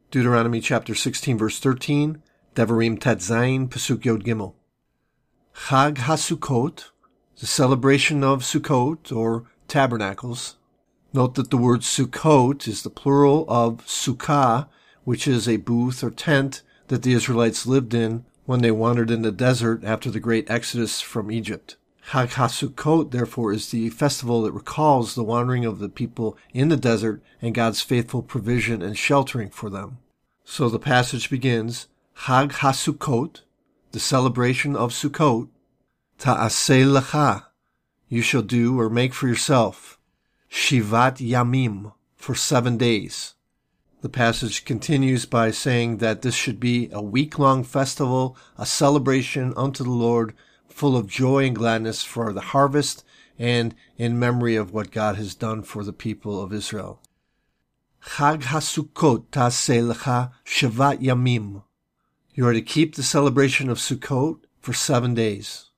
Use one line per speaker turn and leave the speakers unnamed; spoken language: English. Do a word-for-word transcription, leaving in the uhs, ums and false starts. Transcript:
Deuteronomy chapter sixteen, verse thirteen, Devarim Tet Zayin, Pasuk Yod Gimel. Chag HaSukkot, the celebration of Sukkot, or tabernacles. Note that the word Sukkot is the plural of Sukkah, which is a booth or tent that the Israelites lived in when they wandered in the desert after the great exodus from Egypt. Chag HaSukkot, therefore, is the festival that recalls the wandering of the people in the desert and God's faithful provision and sheltering for them. So the passage begins, Chag HaSukkot, the celebration of Sukkot, Ta'aseh lecha, you shall do or make for yourself, Shivat Yamim, for seven days. The passage continues by saying that this should be a week-long festival, a celebration unto the Lord, full of joy and gladness for the harvest and in memory of what God has done for the people of Israel. Chag HaSukkot ta'aseh lecha Shivat Yamim. You are to keep the celebration of Sukkot for seven days.